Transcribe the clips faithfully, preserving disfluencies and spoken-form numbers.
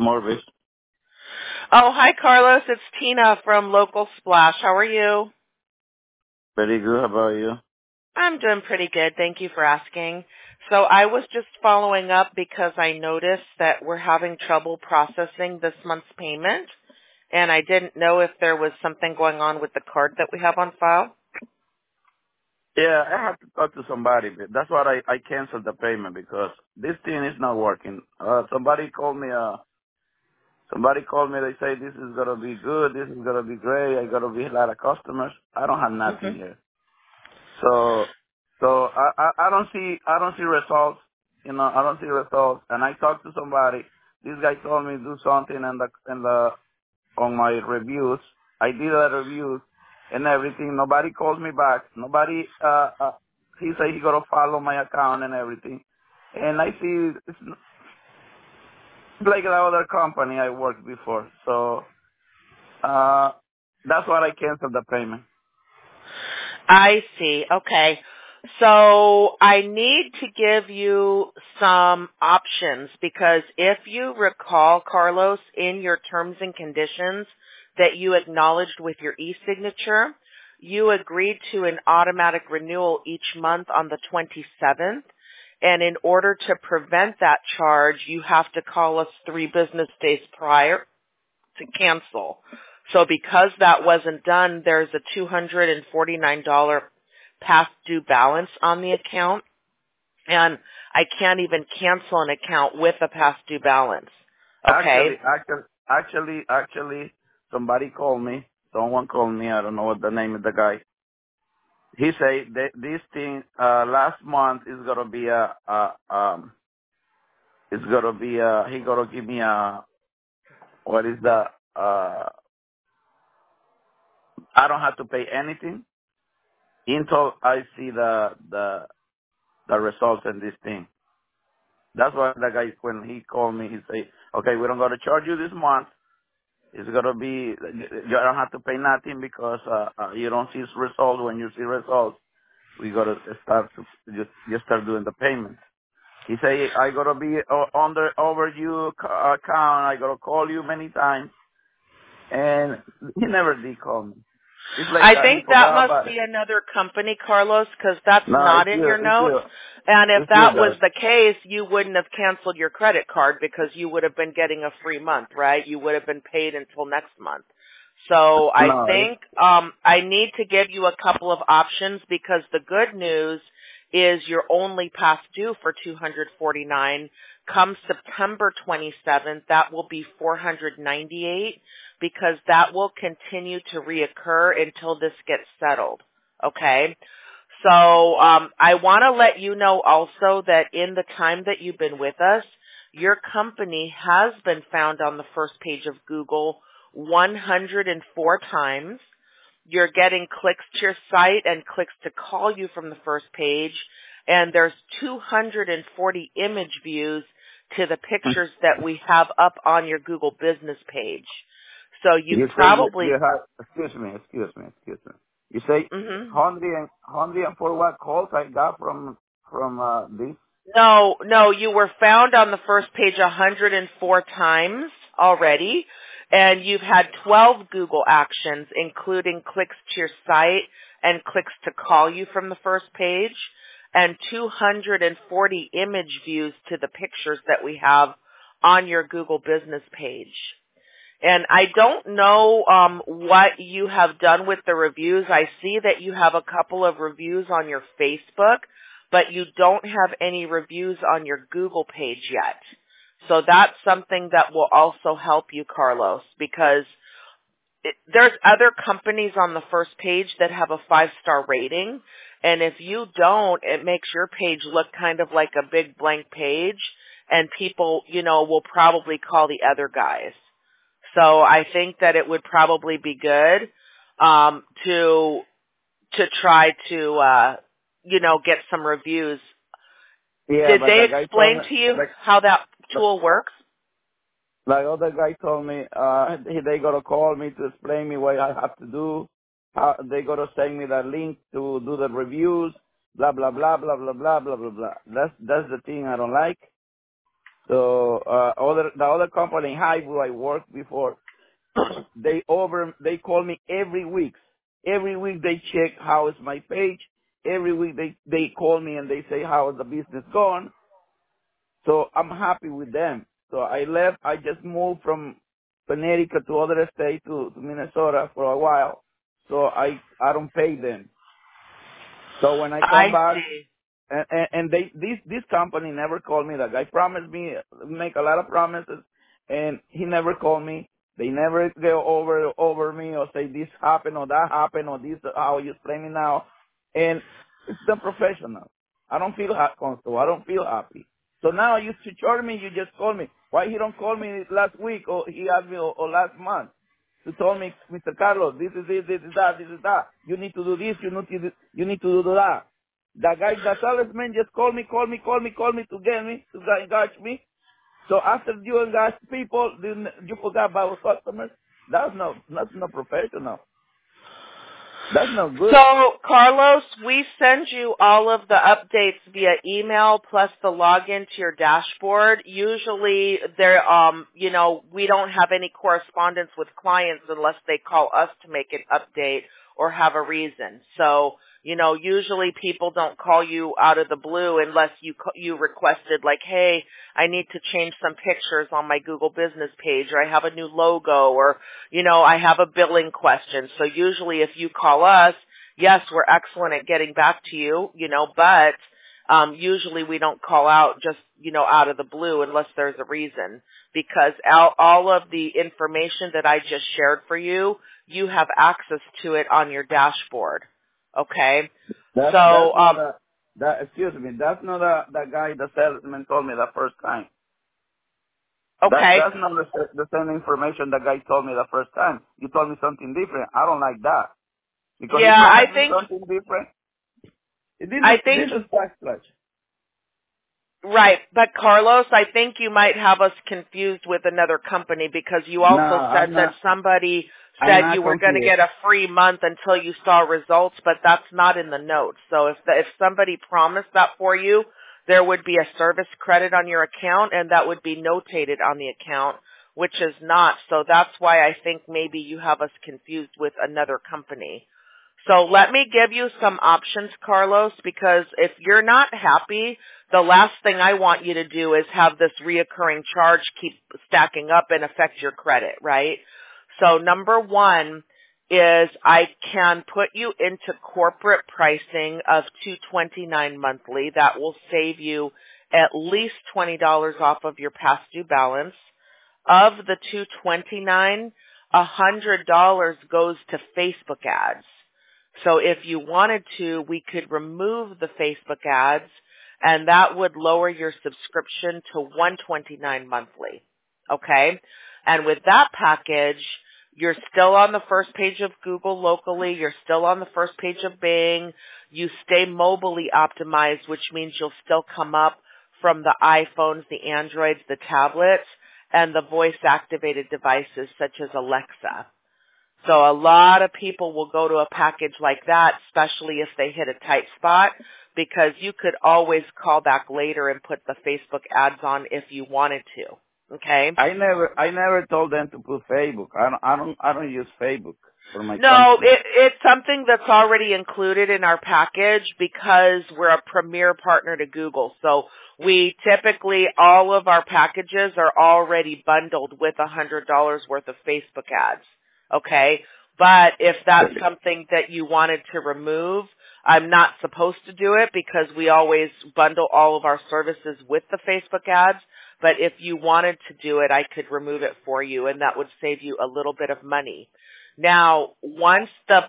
Morvis. Oh, hi, Carlos. It's Tina from Local Splash. How are you? Very good. How about you? I'm doing pretty good. Thank you for asking. So I was just following up because I noticed that we're having trouble processing this month's payment, and I didn't know if there was something going on with the card that we have on file. Yeah, I have to talk to somebody. But that's why I, I canceled the payment because this thing is not working. Uh, somebody called me. Uh, somebody called me. They say this is gonna be good. This is gonna be great. I gotta be a lot of customers. I don't have nothing hmm here. So, so I, I I don't see I don't see results. You know, I don't see results. And I talked to somebody. This guy told me to do something in the in the on my reviews. I did the reviews and everything. Nobody calls me back. Nobody, uh, uh, he said he got to follow my account and everything. And I see it's like the other company I worked before. So, uh, that's why I canceled the payment. I see. Okay. So I need to give you some options because if you recall, Carlos, in your terms and conditions that you acknowledged with your e-signature, you agreed to an automatic renewal each month on the twenty-seventh. And in order to prevent that charge, you have to call us three business days prior to cancel. So because that wasn't done, there's a two hundred forty-nine dollars past due balance on the account, and I can't even cancel an account with a past due balance. Actually, Okay? actually, actually, actually, somebody called me. Someone called me. I don't know what the name of the guy. He said that this thing, uh, last month is going to be a, a, um, it's going to be a, he going to give me a, what is that? Uh, I don't have to pay anything until I see the the the results in this thing. That's why the guy, when he called me, he say, "Okay, we don't going to charge you this month. It's gonna be you don't have to pay nothing because uh, uh, you don't see results. When you see results, we gotta start to just just start doing the payments." He say, "I gotta be uh, on the overdue ca- account. I gotta call you many times," and he never did call me. It's like I uh, he think that forgot must about it. be another company, Carlos, because that's No, not it's in you. your It's notes. you. And if It's you that was guys. the case, you wouldn't have canceled your credit card because you would have been getting a free month, right? You would have been paid until next month. So I No, it's, think um, I need to give you a couple of options because the good news is you're only past due for two hundred forty-nine dollars. Come September twenty-seventh, that will be four hundred ninety-eight dollars because that will continue to reoccur until this gets settled. Okay? So um, I want to let you know also that in the time that you've been with us, your company has been found on the first page of Google one hundred four times. You're getting clicks to your site and clicks to call you from the first page. And there's two hundred forty image views to the pictures that we have up on your Google business page. So you've you say you, probably, you have. Excuse me. Excuse me. Excuse me. You say mhm. hundred and hundred and four what calls I got from from uh, this. No, no, you were found on the first page one hundred four times already, and you've had twelve Google actions, including clicks to your site and clicks to call you from the first page, and two hundred forty image views to the pictures that we have on your Google business page. And I don't know um, what you have done with the reviews. I see that you have a couple of reviews on your Facebook, but you don't have any reviews on your Google page yet. So that's something that will also help you, Carlos, because it, there's other companies on the first page that have a five-star rating, and if you don't, it makes your page look kind of like a big blank page, and people, you know, will probably call the other guys. So I think that it would probably be good um, to to try to uh, you know get some reviews. Yeah, Did but they the guy told explain me to you like how that the, tool works? the other guy told me uh he, they gotta call me to explain me what I have to do. How they gotta send me the link to do the reviews. Blah blah blah blah blah blah blah blah blah. That's that's the thing I don't like. So uh, other the other company, Highview, I worked before, they over they call me every week. Every week they check how is my page. Every week they they call me and they say how is the business going. So I'm happy with them. So I left. I just moved from Connecticut to other state to, to Minnesota for a while. So I I don't pay them. So when I come I back, see. and, and, and they this this company never called me. That guy promised me, make a lot of promises, and he never called me. They never go over over me or say this happened or that happened or this how you explain it now, and it's unprofessional. I don't feel ha- comfortable. I don't feel happy. So now you to charge me, you just call me. Why he don't call me last week or he asked me or, or last month? You told me, Mister Carlos, this is this, this is that, this is that. You need to do this, you need to do, you need to do that. The guy, the salesman just call me, call me, call me, call me to get me, to engage me. So after you engage people, then you forgot about customers. That's no, that's not professional. That's not good. So, Carlos, we send you all of the updates via email plus the login to your dashboard. Usually, there, um, you know, we don't have any correspondence with clients unless they call us to make an update or have a reason. So, you know, usually people don't call you out of the blue unless you you requested like, hey, I need to change some pictures on my Google business page, or I have a new logo, or, you know, I have a billing question. So usually if you call us, yes, we're excellent at getting back to you, you know, but um, usually we don't call out just, you know, out of the blue unless there's a reason, because all, all of the information that I just shared for you, you have access to it on your dashboard. Okay. That's So, that's not um, a that excuse me. That's not a the guy the salesman told me the first time. That okay. that's not the, the same information the guy told me the first time. You told me something different. I don't like that because he Yeah, I promised me think, something different. This I is think this is backslash. Right, but Carlos, I think you might have us confused with another company because you No, also said I'm that not. somebody I'm said not you were going to confused. get a free month until you saw results, but that's not in the notes. So if the, if somebody promised that for you, there would be a service credit on your account and that would be notated on the account, which is not. So that's why I think maybe you have us confused with another company. So let me give you some options, Carlos, because if you're not happy, the last thing I want you to do is have this reoccurring charge keep stacking up and affect your credit, right? So number one is I can put you into corporate pricing of two twenty-nine monthly. That will save you at least twenty dollars off of your past due balance. Of the two twenty-nine, one hundred dollars goes to Facebook ads. So if you wanted to, we could remove the Facebook ads, and that would lower your subscription to one twenty-nine monthly. Okay? And with that package, you're still on the first page of Google locally, you're still on the first page of Bing, you stay mobilely optimized, which means you'll still come up from the iPhones, the Androids, the tablets, and the voice-activated devices such as Alexa. So a lot of people will go to a package like that, especially if they hit a tight spot, because you could always call back later and put the Facebook ads on if you wanted to. Okay? I never I never told them to put Facebook. I don't I don't I don't use Facebook for my No, company. it, it's something that's already included in our package because we're a premier partner to Google. So we typically, all of our packages are already bundled with one hundred dollars worth of Facebook ads. Okay? But if that's something that you wanted to remove, I'm not supposed to do it because we always bundle all of our services with the Facebook ads. But if you wanted to do it, I could remove it for you, and that would save you a little bit of money. Now, once the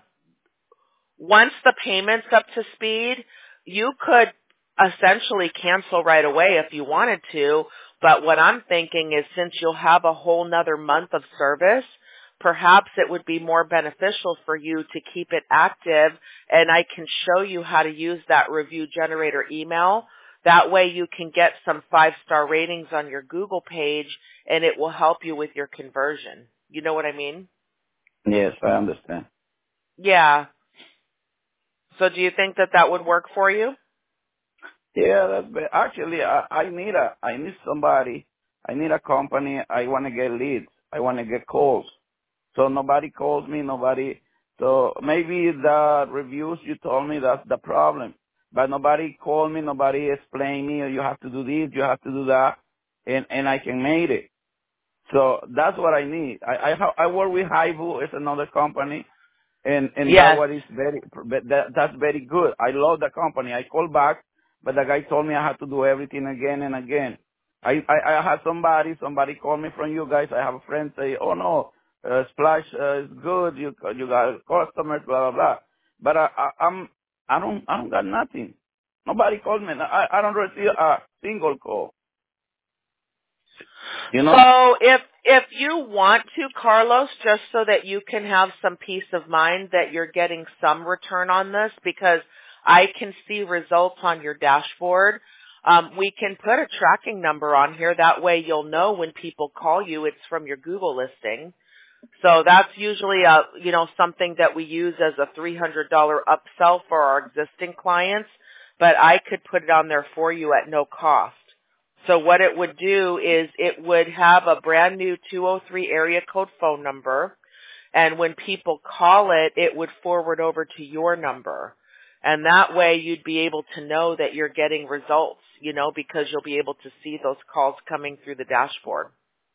once the payment's up to speed, you could essentially cancel right away if you wanted to. But what I'm thinking is since you'll have a whole nother month of service, perhaps it would be more beneficial for you to keep it active, and I can show you how to use that review generator email. That way you can get some five-star ratings on your Google page, and it will help you with your conversion. You know what I mean? Yes, I understand. Yeah. So do you think that that would work for you? Yeah, that's bad. Actually, I, I need a I need somebody. I need a company. I want to get leads. I want to get calls. So nobody calls me, nobody. So maybe the reviews you told me that's the problem. But nobody called me, nobody explained me, you have to do this, you have to do that, and, and I can make it. So that's what I need. I, I, ha- I work with Haibu, it's another company, and, and that Yes. what is very, that, that's very good. I love the company. I called back, but the guy told me I had to do everything again and again. I, I, I had somebody, somebody called me from you guys. I have a friend say, oh no, uh, Splash uh, is good. You, you got customers, blah, blah, blah. But I, I, I'm, I don't, I don't got nothing. Nobody called me. I, I don't receive a single call. You know? So if if you want to, Carlos, just so that you can have some peace of mind that you're getting some return on this, because I can see results on your dashboard, um, we can put a tracking number on here. That way you'll know when people call you, it's from your Google listing. So that's usually a, you know, something that we use as a three hundred dollars upsell for our existing clients, but I could put it on there for you at no cost. So what it would do is it would have a brand new two oh three area code phone number, and when people call it, it would forward over to your number. And that way you'd be able to know that you're getting results, you know, because you'll be able to see those calls coming through the dashboard.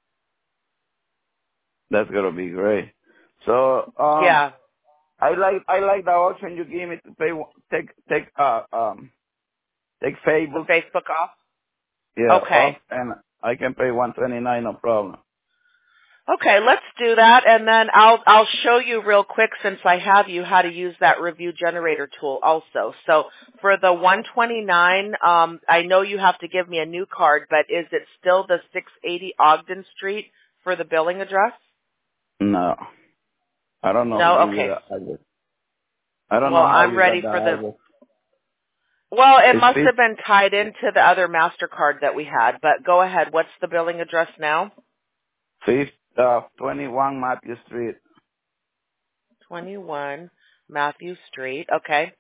That's gonna be great. So, um, Yeah. I like, I like the option you give me to pay, take, take, uh, um, take The Facebook. Facebook off? Yeah, off, Okay. and I can pay one twenty-nine, no problem. Okay, let's do that, and then I'll I'll show you real quick, since I have you, how to use that review generator tool also. So for the one twenty-nine, um, I know you have to give me a new card, but is it still the six eighty Ogden Street for the billing address? No, I don't know who No? gave you Okay. the address. I don't Well, know how I'm you got ready the for the, address. well, it It's must fifth, have been tied into the other MasterCard that we had, but go ahead. What's the billing address now? fifth, uh, twenty-one Matthew Street, twenty-one Matthew Street. Okay.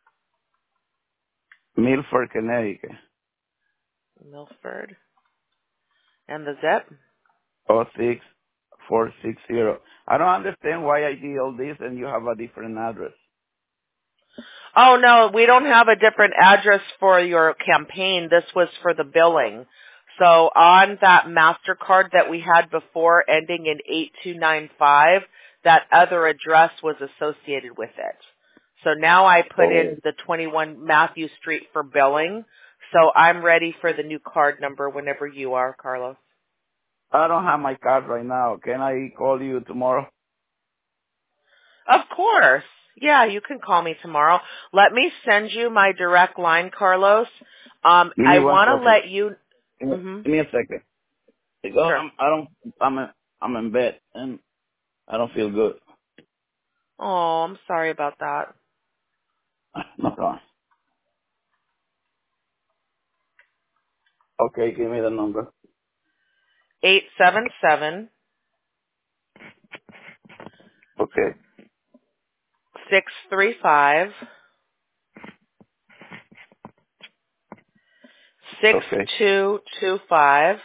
Milford, Connecticut, Milford. And the zip? oh six four six zero. I don't understand why I did all this and you have a different address. Oh, no, we don't have a different address for your campaign. This was for the billing. So on that MasterCard that we had before ending in eight two nine five, that other address was associated with it. So now I put Oh. in the twenty-one Matthew Street for billing. So I'm ready for the new card number whenever you are, Carlos. I don't have my card right now. Can I call you tomorrow? Of course. Yeah, you can call me tomorrow. Let me send you my direct line, Carlos. Um, Give I me one want to second. let you. Give me, Mhm. give me a second. Because Sure. I'm, I don't, I'm, in, I'm in bed and I don't feel good. Oh, I'm sorry about that. No problem. Okay, give me the number. Eight seven seven Okay. six three five six Okay. two two five,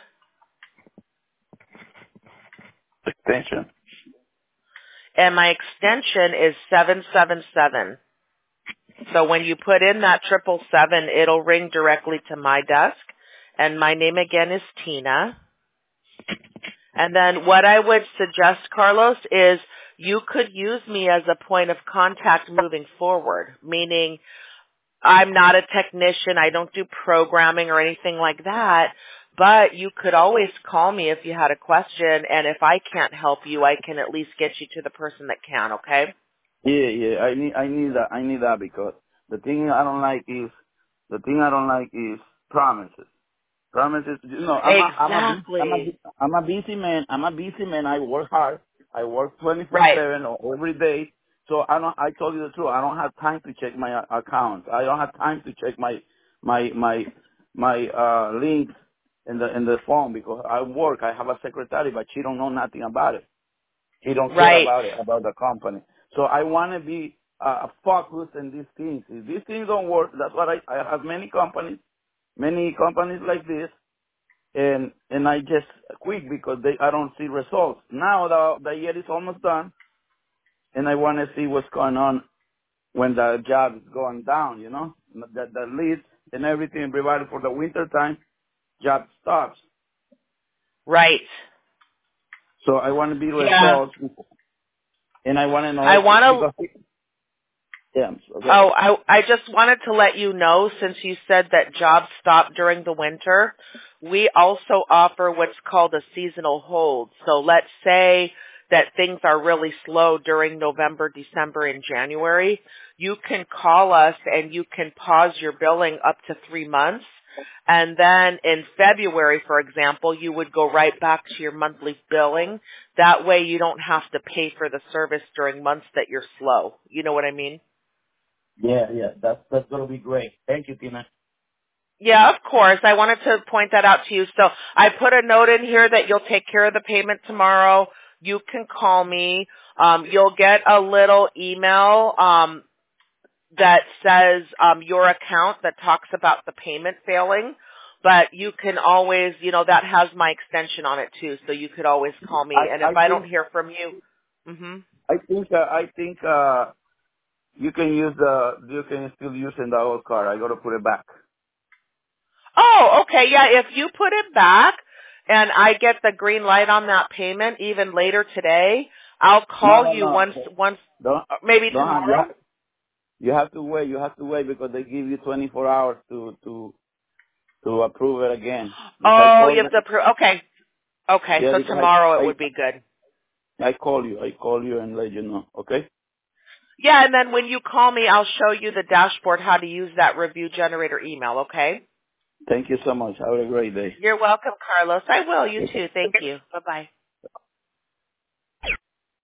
Extension. and my extension is seven seven seven. So when you put in that triple seven, it'll ring directly to my desk. And my name again is Tina. And then what I would suggest, Carlos, is you could use me as a point of contact moving forward, meaning I'm not a technician. I don't do programming or anything like that, but you could always call me if you had a question, and if I can't help you, I can at least get you to the person that can, okay? Yeah, yeah. I need, I need that. I need that because the thing I don't like is, the thing I don't like is promises. Promises. You know, I'm a, I'm a, bu- I'm a, Exactly. bu- I'm a busy man. I'm a busy man. I work hard. I work twenty-four Right. seven every day. So I don't. I told you the truth. I don't have time to check my uh, account. I don't have time to check my my my my uh links in the in the phone because I work. I have a secretary, but she don't know nothing about it. She don't care Right. about it about the company. So I want to be uh, focused in these things. If these things don't work, that's what I I have many companies, many companies like this. and and I just quit because they I don't see results. Now the the year is almost done, and I want to see what's going on when the job is going down. You know, the the leads and everything provided for the winter time, job stops. Right. So I want to be Yeah. results, and I want to know I if want to because yeah. Okay. Oh, I, I just wanted to let you know, since you said that jobs stop during the winter, we also offer what's called a seasonal hold. So let's say that things are really slow during November, December, and January. You can call us and you can pause your billing up to three months. And then in February, for example, you would go right back to your monthly billing. That way you don't have to pay for the service during months that you're slow. You know what I mean? Yeah, yeah, that's that's gonna be great. Thank you, Tina. Yeah, of course. I wanted to point that out to you. So I put a note in here that you'll take care of the payment tomorrow. You can call me. Um, you'll get a little email um, that says um, your account that talks about the payment failing. But you can always, you know, that has my extension on it too. So you could always call me. And I if I I don't think hear from you, mm-hmm. I think uh, I think uh you can use the you can still use in the old card. I gotta put it back. Oh, okay. Yeah, if you put it back and I get the green light on that payment even later today, I'll No, call no, you no. once, once, Don't maybe don't have you tomorrow. have, you have to wait. You have to wait because they give you twenty-four hours to to to approve it again. If I Oh, call you have them, to prove. Okay. Okay. yeah, So because tomorrow I it I would be good. I call you. I call you and let you know. Okay. Yeah. And then when you call me, I'll show you the dashboard, how to use that review generator email. Okay. Thank you so much. Have a great day. You're welcome, Carlos. I will. You too. Thank you. Bye bye.